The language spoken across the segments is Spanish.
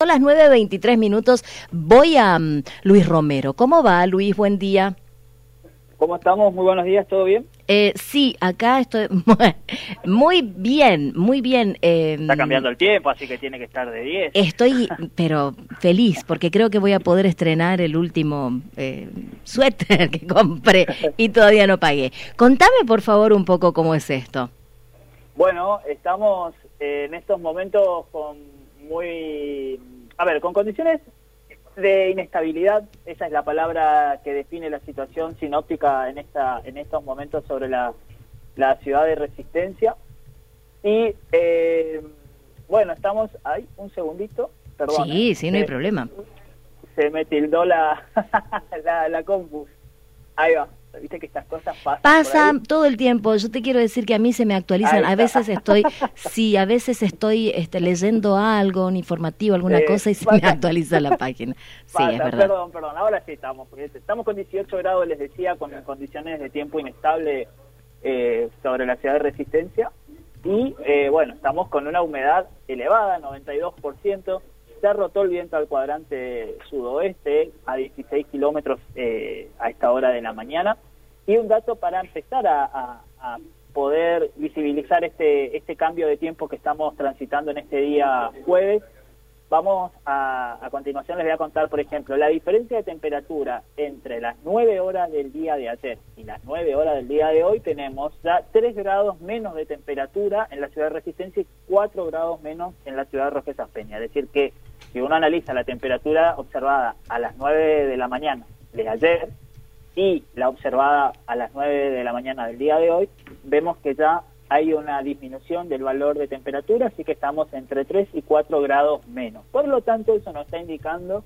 las 9:23. Voy a Luis Romero. ¿Cómo va, Luis? Buen día. ¿Cómo estamos? Muy buenos días, ¿todo bien? Sí, acá estoy muy bien, muy bien. Está cambiando el tiempo, así que tiene que estar de 10. Estoy, pero feliz, porque creo que voy a poder estrenar el último suéter que compré y todavía no pagué. Contame, por favor, un poco cómo es esto. Bueno, estamos en estos momentos con con condiciones de inestabilidad. Esa es la palabra que define la situación sinóptica en estos momentos sobre la ciudad de Resistencia. Y estamos ahí, un segundito, perdón. Sí, no hay problema. Se me tildó la compu. Ahí va. Viste que estas cosas pasan todo el tiempo. Yo te quiero decir que a mí se me actualizan. A veces estoy leyendo algo, un informativo, alguna cosa, y se me actualiza la página. Sí, es verdad. Perdón, ahora sí estamos con 18 grados, les decía, con condiciones de tiempo inestable sobre la ciudad de Resistencia. Y estamos con una humedad elevada, 92%. Se rotó el viento al cuadrante sudoeste a 16 kilómetros a esta hora de la mañana. Y un dato para empezar a poder visibilizar este cambio de tiempo que estamos transitando en este día jueves. A continuación les voy a contar, por ejemplo, la diferencia de temperatura entre las 9 horas del día de ayer y las 9 horas del día de hoy. Tenemos ya 3 grados menos de temperatura en la ciudad de Resistencia y 4 grados menos en la ciudad de Roque Saspeña. Es decir que si uno analiza la temperatura observada a las 9 de la mañana de ayer y la observada a las 9 de la mañana del día de hoy, vemos que ya hay una disminución del valor de temperatura, así que estamos entre 3 y 4 grados menos. Por lo tanto, eso nos está indicando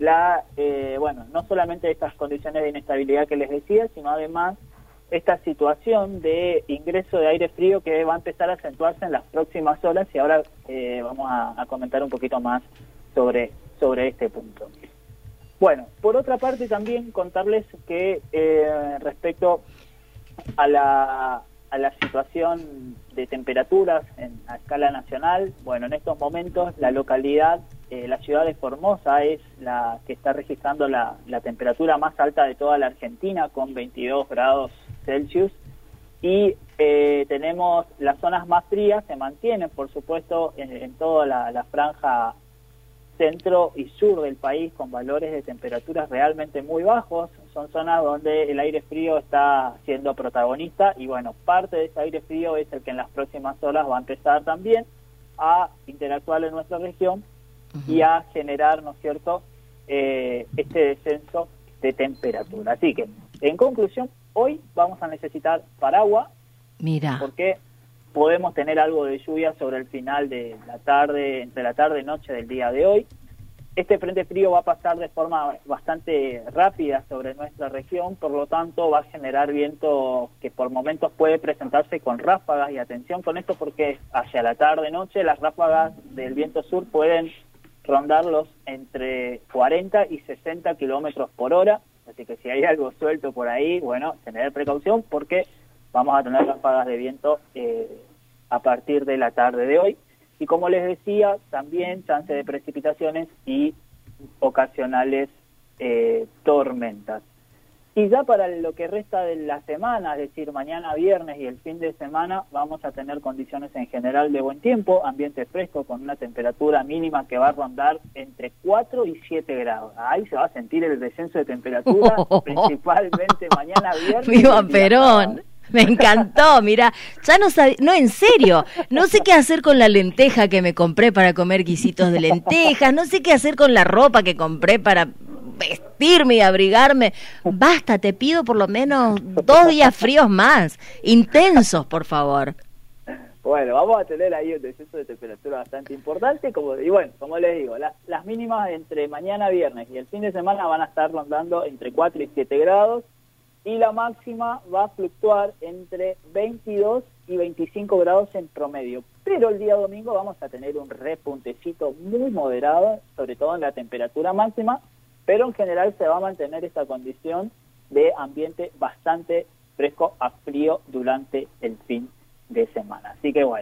no solamente estas condiciones de inestabilidad que les decía, sino además esta situación de ingreso de aire frío que va a empezar a acentuarse en las próximas horas, y ahora vamos a comentar un poquito más sobre este punto. Bueno, por otra parte también contarles que respecto a la situación de temperaturas a escala nacional, en estos momentos la localidad, la ciudad de Formosa es la que está registrando la temperatura más alta de toda la Argentina, con 22 grados Celsius, y tenemos las zonas más frías, se mantienen por supuesto en toda la franja centro y sur del país, con valores de temperaturas realmente muy bajos. Son zonas donde el aire frío está siendo protagonista y parte de ese aire frío es el que en las próximas horas va a empezar también a interactuar en nuestra región y a generar, ¿no es cierto?, este descenso de temperatura. Así que, en conclusión, hoy vamos a necesitar paraguas. Mira. Porque podemos tener algo de lluvia sobre el final de la tarde, entre la tarde y noche del día de hoy. Este frente frío va a pasar de forma bastante rápida sobre nuestra región, por lo tanto va a generar viento que por momentos puede presentarse con ráfagas, y atención con esto porque hacia la tarde-noche las ráfagas del viento sur pueden rondarlos entre 40 y 60 kilómetros por hora, así que si hay algo suelto por ahí, tener precaución porque vamos a tener ráfagas de viento a partir de la tarde de hoy. Y como les decía, también chance de precipitaciones y ocasionales tormentas. Y ya para lo que resta de la semana, es decir, mañana viernes y el fin de semana, vamos a tener condiciones en general de buen tiempo, ambiente fresco con una temperatura mínima que va a rondar entre 4 y 7 grados. Ahí se va a sentir el descenso de temperatura, principalmente mañana viernes. ¡Viva Perón! Me encantó, mira, ya no sabía, no, en serio, no sé qué hacer con la lenteja que me compré para comer guisitos de lentejas, no sé qué hacer con la ropa que compré para vestirme y abrigarme. Basta, te pido por lo menos 2 días fríos más, intensos, por favor. Vamos a tener ahí un descenso de temperatura bastante importante, como les digo, las mínimas entre mañana viernes y el fin de semana van a estar rondando entre 4 y 7 grados, y la máxima va a fluctuar entre 22 y 25 grados en promedio. Pero el día domingo vamos a tener un repuntecito muy moderado, sobre todo en la temperatura máxima, pero en general se va a mantener esta condición de ambiente bastante fresco a frío durante el fin de semana. Así que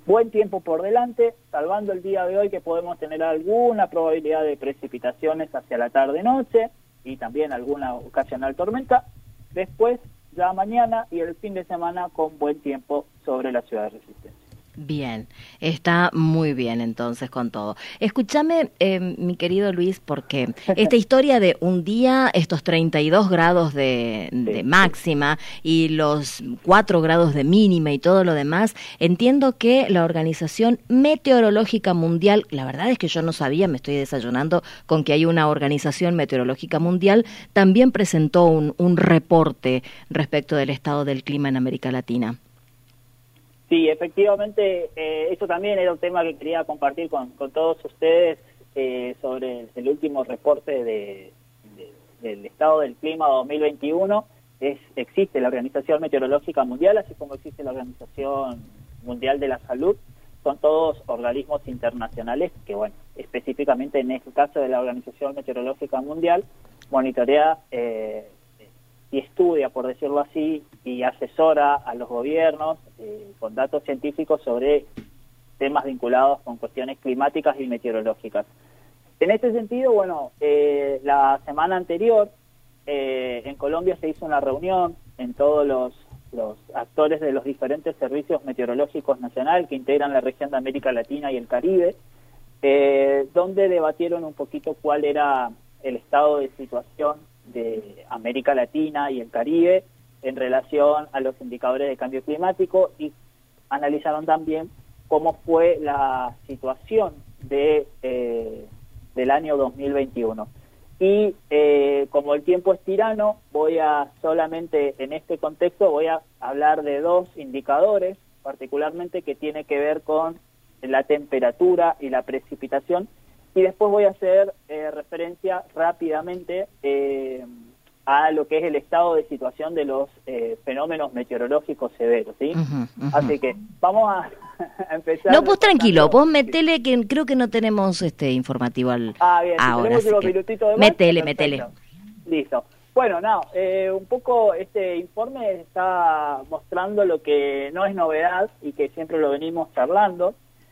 buen tiempo por delante, salvando el día de hoy que podemos tener alguna probabilidad de precipitaciones hacia la tarde-noche y también alguna ocasional tormenta. Después, ya mañana y el fin de semana con buen tiempo sobre la ciudad de Resistencia. Bien, está muy bien entonces con todo. Escúchame, mi querido Luis, porque esta historia de un día, estos 32 grados de máxima y los 4 grados de mínima y todo lo demás, entiendo que la Organización Meteorológica Mundial, la verdad es que yo no sabía, me estoy desayunando con que hay una Organización Meteorológica Mundial, también presentó un reporte respecto del estado del clima en América Latina. Sí, efectivamente, eso también era un tema que quería compartir con todos ustedes sobre el último reporte del estado del clima 2021. Existe la Organización Meteorológica Mundial, así como existe la Organización Mundial de la Salud. Son todos organismos internacionales que, bueno, específicamente en este caso de la Organización Meteorológica Mundial, monitorea y estudia, por decirlo así, y asesora a los gobiernos con datos científicos sobre temas vinculados con cuestiones climáticas y meteorológicas. En este sentido, bueno, la semana anterior en Colombia se hizo una reunión en todos los actores de los diferentes servicios meteorológicos nacionales que integran la región de América Latina y el Caribe, donde debatieron un poquito cuál era el estado de situación de América Latina y el Caribe en relación a los indicadores de cambio climático y analizaron también cómo fue la situación del año 2021. Y como el tiempo es tirano, solamente en este contexto voy a hablar de 2 indicadores, particularmente que tiene que ver con la temperatura y la precipitación, y después voy a hacer referencia rápidamente a lo que es el estado de situación de los fenómenos meteorológicos severos, ¿sí? Así que vamos a empezar. No, pues tranquilo, vos metele, que creo que no tenemos informativo bien, ahora. Si tenemos unos minutitos de más, Metele. Listo. Bueno, un poco este informe está mostrando lo que no es novedad y que siempre lo venimos charlando.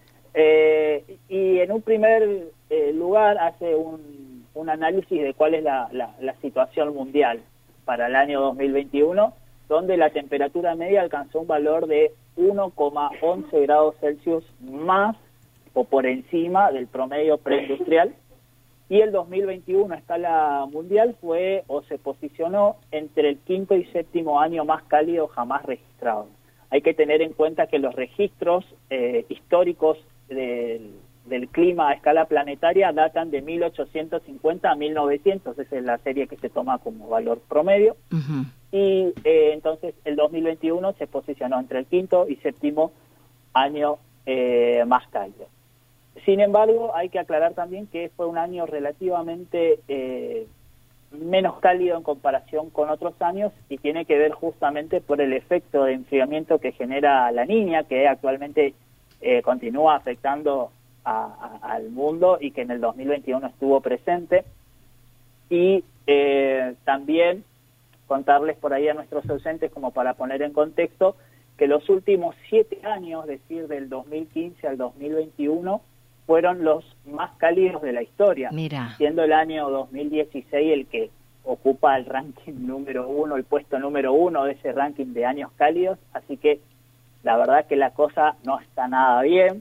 Y en un primer lugar hace un análisis de cuál es la situación mundial para el año 2021, donde la temperatura media alcanzó un valor de 1,11 grados Celsius más o por encima del promedio preindustrial, y el 2021 a escala mundial se posicionó entre el 5º y 7º año más cálido jamás registrado. Hay que tener en cuenta que los registros históricos del clima a escala planetaria datan de 1850 a 1900, esa es la serie que se toma como valor promedio, y entonces el 2021 se posicionó entre el 5º y 7º año más cálido. Sin embargo, hay que aclarar también que fue un año relativamente menos cálido en comparación con otros años, y tiene que ver justamente por el efecto de enfriamiento que genera la Niña, que actualmente continúa afectando al mundo y que en el 2021 estuvo presente. Y también contarles por ahí a nuestros oyentes, como para poner en contexto, que los últimos 7 años, es decir, del 2015 al 2021, fueron los más cálidos de la historia. Mira. Siendo el año 2016 el que ocupa el ranking número 1, el puesto número 1 de ese ranking de años cálidos, así que la verdad que la cosa no está nada bien.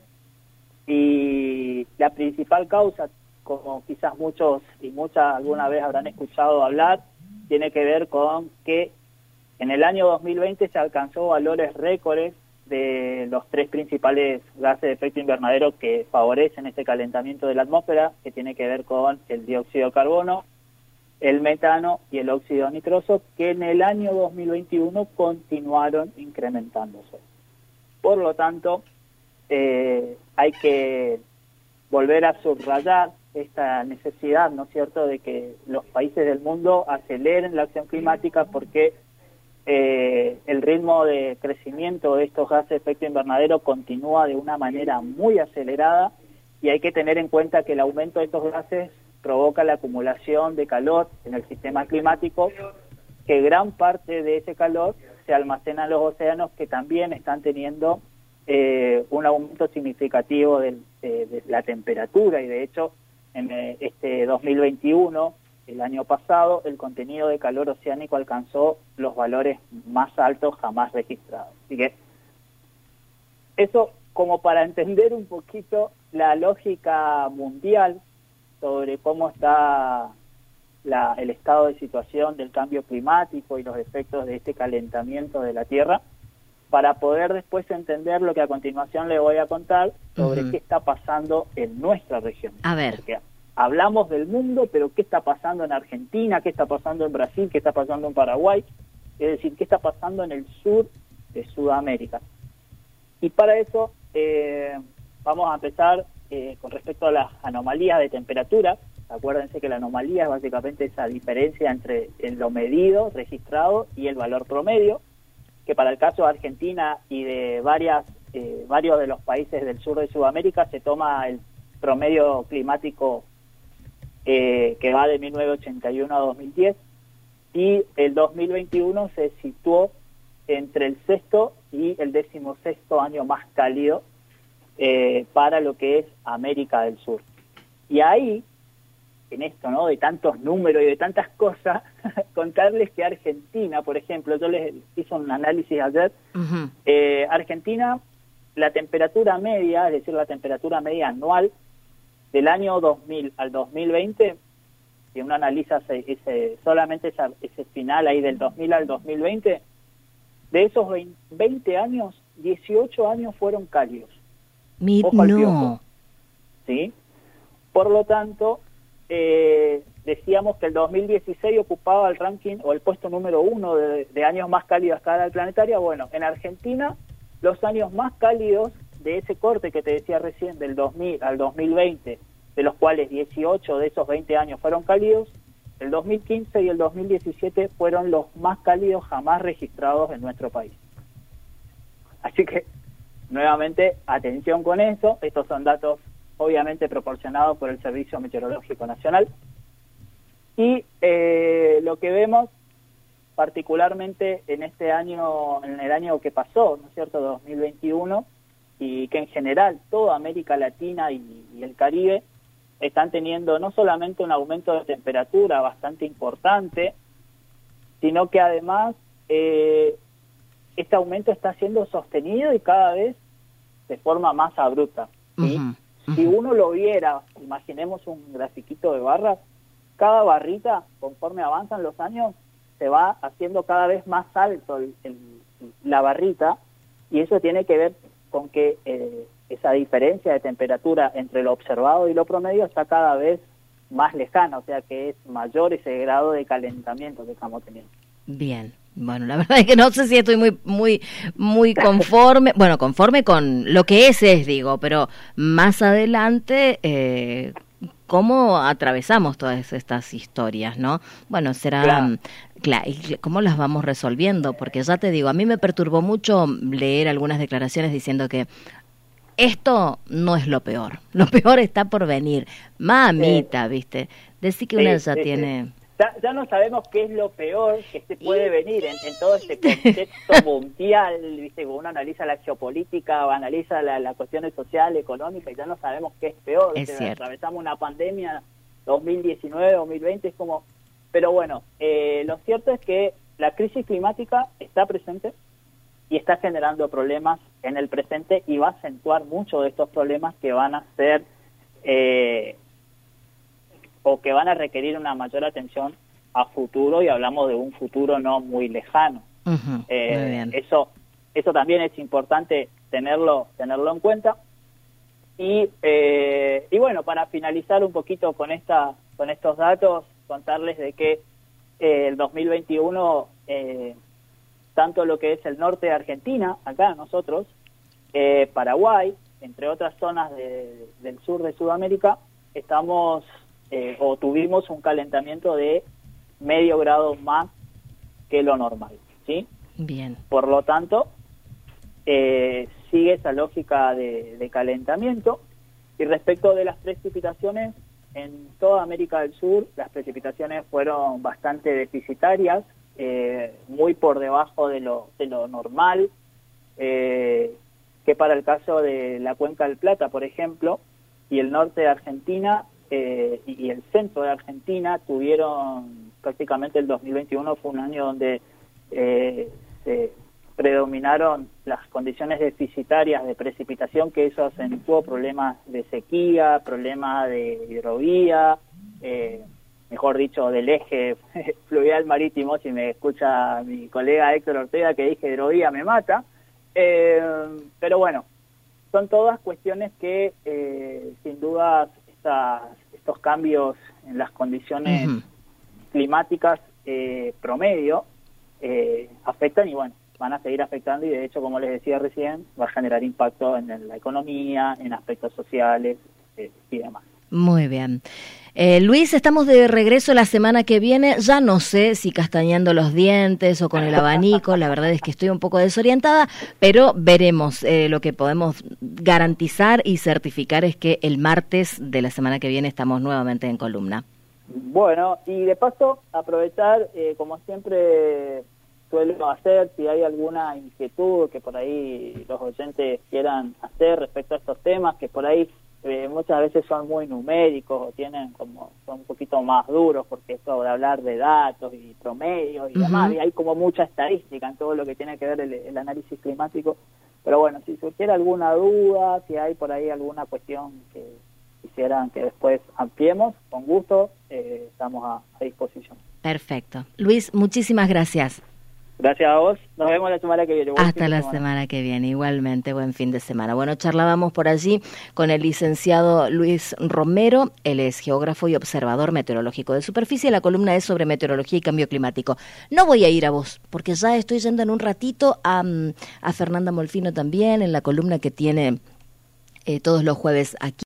Y la principal causa, como quizás muchos y muchas alguna vez habrán escuchado hablar, tiene que ver con que en el año 2020 se alcanzó valores récords de los 3 principales gases de efecto invernadero que favorecen este calentamiento de la atmósfera, que tiene que ver con el dióxido de carbono, el metano y el óxido nitroso, que en el año 2021 continuaron incrementándose. Por lo tanto, hay que volver a subrayar esta necesidad, ¿no es cierto?, de que los países del mundo aceleren la acción climática, porque el ritmo de crecimiento de estos gases de efecto invernadero continúa de una manera muy acelerada, y hay que tener en cuenta que el aumento de estos gases provoca la acumulación de calor en el sistema climático, que gran parte de ese calor se almacena en los océanos, que también están teniendo un aumento significativo de la temperatura, y de hecho en este 2021, el año pasado, el contenido de calor oceánico alcanzó los valores más altos jamás registrados. Así que eso como para entender un poquito la lógica mundial sobre cómo está el estado de situación del cambio climático y los efectos de este calentamiento de la Tierra, para poder después entender lo que a continuación le voy a contar sobre qué está pasando en nuestra región. A ver. Porque hablamos del mundo, pero ¿qué está pasando en Argentina? ¿Qué está pasando en Brasil? ¿Qué está pasando en Paraguay? Es decir, ¿qué está pasando en el sur de Sudamérica? Y para eso vamos a empezar con respecto a las anomalías de temperatura. Acuérdense que la anomalía es básicamente esa diferencia entre lo medido, registrado, y el valor promedio, que para el caso de Argentina y de varios de los países del sur de Sudamérica se toma el promedio climático que va de 1981 a 2010, y el 2021 se situó entre el sexto y el 16º año más cálido para lo que es América del Sur. Y ahí, en esto, ¿no?, de tantos números y de tantas cosas, contarles que Argentina, por ejemplo, yo les hice un análisis ayer, Argentina, la temperatura media, es decir, la temperatura media anual del año 2000 al 2020, si uno analiza solamente ese final ahí del 2000 al 2020, de esos 20 años, 18 años fueron cálidos. Ojo al piojo, ¿sí? Por lo tanto, decíamos que el 2016 ocupaba el ranking o el puesto número 1 de años más cálidos a escala planetaria. Bueno, en Argentina, los años más cálidos de ese corte que te decía recién, del 2000 al 2020, de los cuales 18 de esos 20 años fueron cálidos, el 2015 y el 2017 fueron los más cálidos jamás registrados en nuestro país. Así que, nuevamente, atención con eso. Estos son datos obviamente proporcionados por el Servicio Meteorológico Nacional. Y lo que vemos particularmente en este año, en el año que pasó, ¿no es cierto?, 2021, y que en general toda América Latina y el Caribe están teniendo no solamente un aumento de temperatura bastante importante, sino que además este aumento está siendo sostenido y cada vez de forma más abrupta, ¿sí? Si uno lo viera, imaginemos un grafiquito de barras, cada barrita, conforme avanzan los años, se va haciendo cada vez más alto la barrita, y eso tiene que ver con que esa diferencia de temperatura entre lo observado y lo promedio está cada vez más lejana, o sea que es mayor ese grado de calentamiento que estamos teniendo. Bien. Bueno, la verdad es que no sé si estoy muy conforme, bueno, conforme con lo que es, digo, pero más adelante, ¿cómo atravesamos todas estas historias, no? Bueno, será, claro, ¿cómo las vamos resolviendo? Porque ya te digo, a mí me perturbó mucho leer algunas declaraciones diciendo que esto no es lo peor está por venir. Mamita, ¿viste? Decir que una ya tiene... Ya no sabemos qué es lo peor que se puede venir en todo este contexto mundial, ¿viste? Cuando uno analiza la geopolítica o analiza la cuestiones social, económica, y ya no sabemos qué es peor. Es cierto. Atravesamos una pandemia 2019, 2020, es como... Pero bueno, lo cierto es que la crisis climática está presente y está generando problemas en el presente, y va a acentuar muchos de estos problemas que van a ser... o que van a requerir una mayor atención a futuro, y hablamos de un futuro no muy lejano. Muy bien. Eso también es importante tenerlo en cuenta. Y bueno, para finalizar un poquito con estos datos, contarles de que el 2021, tanto lo que es el norte de Argentina, acá nosotros, Paraguay, entre otras zonas del sur de Sudamérica, estamos... o tuvimos un calentamiento de medio grado más que lo normal, ¿sí? Bien. Por lo tanto, sigue esa lógica de calentamiento. Y respecto de las precipitaciones, en toda América del Sur, las precipitaciones fueron bastante deficitarias, muy por debajo de lo normal. que para el caso de la Cuenca del Plata, por ejemplo, y el norte de Argentina y el centro de Argentina tuvieron prácticamente el 2021 fue un año donde se predominaron las condiciones deficitarias de precipitación, que eso acentuó problemas de sequía, problemas de hidrovía, mejor dicho, del eje fluvial marítimo. Si me escucha mi colega Héctor Ortega que dije hidrovía me mata, pero bueno, son todas cuestiones que sin duda estos cambios en las condiciones climáticas promedio afectan y bueno, van a seguir afectando y de hecho, como les decía recién, va a generar impacto en la economía, en aspectos sociales y demás. Muy bien. Luis, estamos de regreso la semana que viene. Ya no sé si castañando los dientes o con el abanico, la verdad es que estoy un poco desorientada, pero veremos. Lo que podemos garantizar y certificar es que el martes de la semana que viene estamos nuevamente en columna. Bueno, y de paso aprovechar, como siempre suelo hacer, si hay alguna inquietud que por ahí los oyentes quieran hacer respecto a estos temas, que por ahí muchas veces son muy numéricos o son un poquito más duros, porque esto de hablar de datos y promedios y demás, y hay como mucha estadística en todo lo que tiene que ver el análisis climático. Pero bueno, si surgiera alguna duda, si hay por ahí alguna cuestión que quisieran que después ampliemos, con gusto estamos a disposición. Perfecto. Luis, muchísimas gracias. Gracias a vos. Nos vemos la semana que viene. Hasta la semana que viene. Igualmente, buen fin de semana. Bueno, charlábamos por allí con el licenciado Luis Romero. Él es geógrafo y observador meteorológico de superficie. La columna es sobre meteorología y cambio climático. No voy a ir a vos, porque ya estoy yendo en un ratito a Fernanda Molfino también, en la columna que tiene todos los jueves aquí.